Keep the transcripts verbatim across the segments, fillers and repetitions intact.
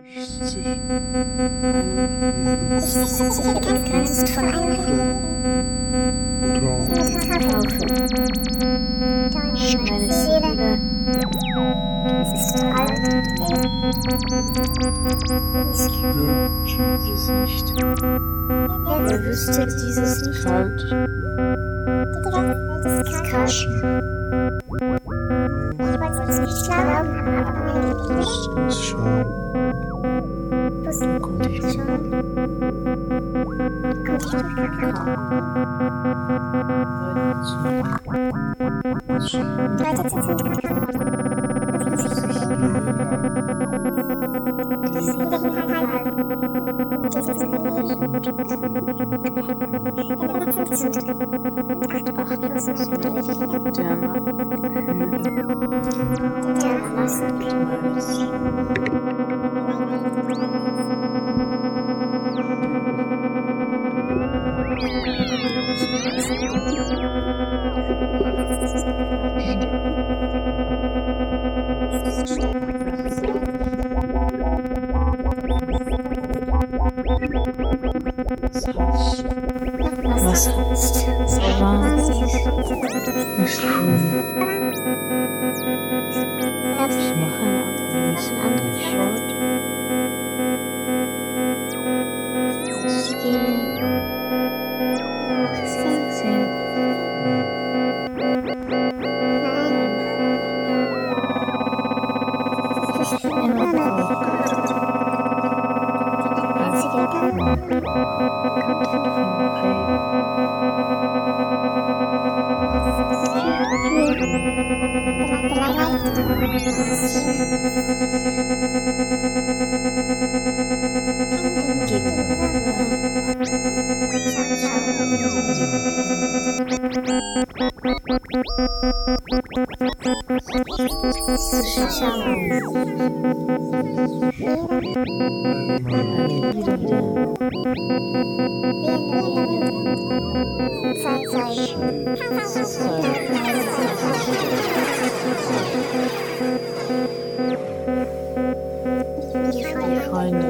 sich einem begrenzt von einem Taufe. Meine Seele ist alt. Ich spüre dieses nicht. Wer wüsste dieses nicht? kalt. Es ist kalt. Ich wollte es nicht glauben, aber meine Ich muss schauen. Liebe konnte ich schauen. Konnte ich durch Kakao. Leute zu sind Kakao. Das muss ich die Seele hinhalten. Das ist ein Leben. Und acht acht plus mit der Nacht. Der Was heißt Savan? Nicht schön. Ich mache einen anderen Shot. Ich gehe nach sechzehn. Immer noch. Einziger kommt von Regen. Die Freunde.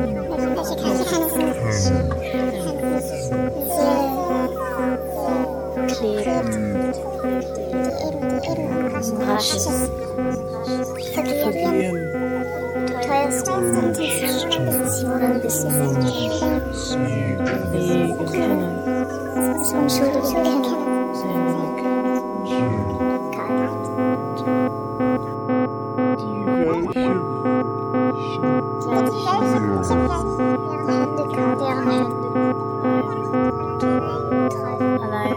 Rasches. Vergeben. Teuerste Beziehungen bis Wege kennen. Unschuldig erkennen. Die welche Deren Hände. Allein.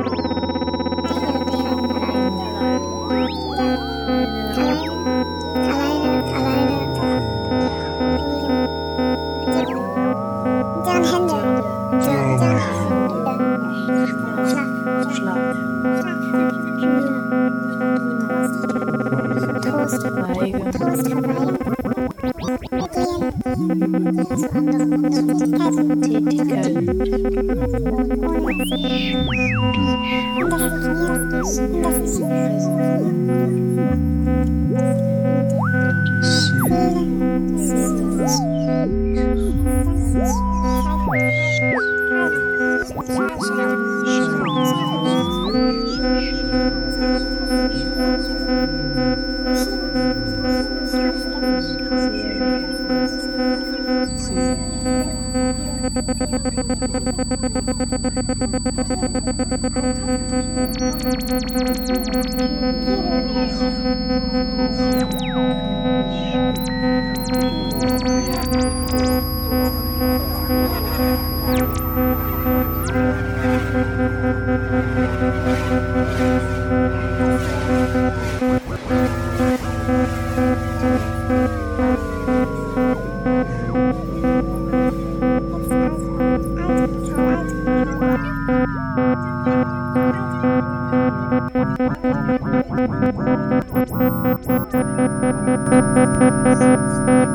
Thank you.